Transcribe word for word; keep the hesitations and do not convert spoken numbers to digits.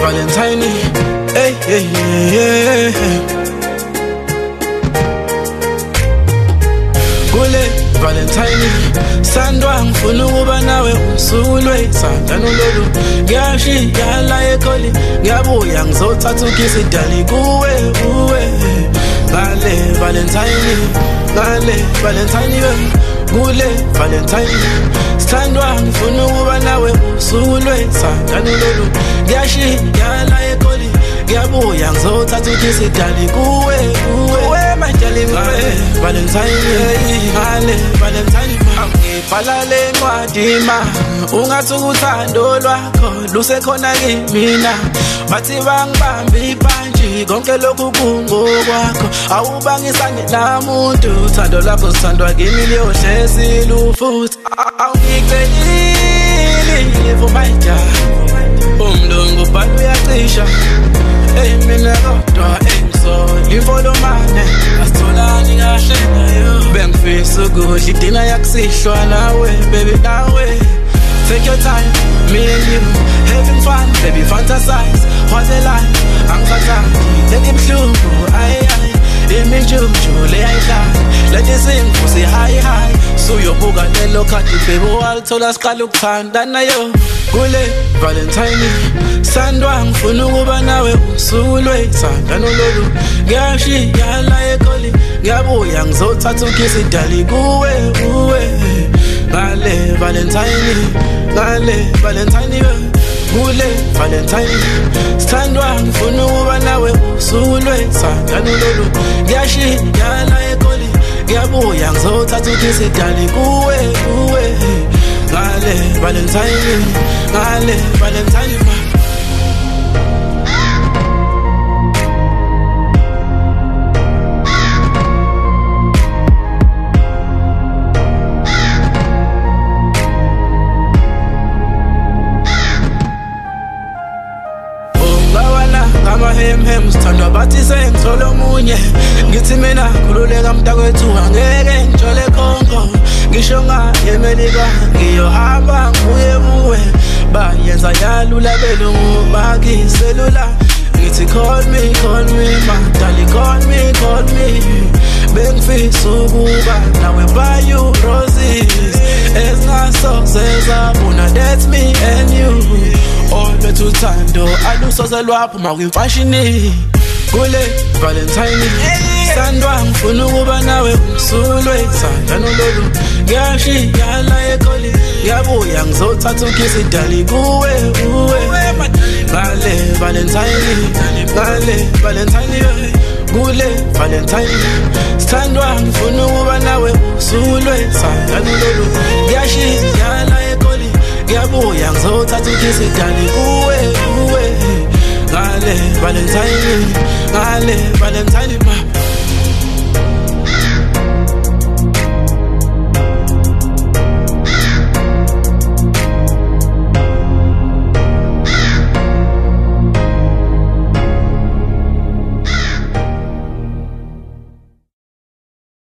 Valentine, hey, hey, hey, hey. Kule Valentine, sandwa ngifuna ukuba nawe usuku lwethanda nololu. Ngiyashiya la ekholi, ngiyabuya ngizothatha ukisi dali kuwe kuwe. Ngale Valentine, ngale Valentine we. Kule Valentine, sandwa ngifuna ukuba nawe usuku lwethanda nololu. Ngiyashiya la ekholi, ngiyabuya ngizothatha ukisi dali kuwe kuwe. My darling, Valentine, ngale Valentine, ngibhala le ncwadi ma ungathi ukuthando lwakho lusekhona kimina. Bathi bangibambe ipantshi konke lokhu kungokwakho. Awubangisane namuntu, uthando lwakho sithandwa kimi liyohlezi lufuthi. Awungicelile for my job, umlungu ubhala uyacisha. Hey mina kodwa engisola imfolo mane asitholani kahle nayo. Bengifisa ukudla idina yakusihlwa nawe baby nawe. Take your time, me and you having fun, baby fantasize. What a life, angikhathandi let ibuhlungu ayi ayi. Imijuju le ayidlali let isimvu futhi hayi hayi. Suyobuka lelo khadi baby walithola siqala ukuthanda nayo. Kule Valentine, sandwa ngifuna ukuba nawe usuku lwethanda nololu. Ngiyashiya la ekholi, ngiyabuya ngizothatha ukisi dali kuwe kuwe. Ngale Valentine, ngale Valentine we. Kule Valentine, sithandwa ngifuna ukuba nawe usuku lwethanda nololu. Ngiyashiya la ekholi, ngiyabuya ngizothatha ukisi dali kuwe kuwe. Ngale Valentine, ngale Valentine ma. Hem hem sithandwa bathi sengithola omunye. Ngithi mina khululeka mntakwethu angeke ngithole khonko. Ngisho ngaye eMelika ngiyohamba ngibuye kuwe. Bayenza yalula belungu bakiselula. Ngithi call me call me ma darling call me call me. Bengifisa ukuba nawe buy you roses. Ezingasoze zabona that's me and you. All bethu uthando alusoze lwaphuma kwimfashini. Kule Valentine, sandwa ngifuna ukuba nawe usuku lwethanda nololu. Ngiyashiya la ekholi, ngiyabuya ngizothatha ukisi dali kuwe kuwe. Ngale Valentine, ngale Valentine we. Kule Valentine, sithandwa ngifuna ukuba nawe usuku lwethanda nololu. Ngiyashiya la ekholi, ngiyabuya ngizothatha ukisi dali kuwe kuwe. Ngale Valentine, ngale Valentine ma.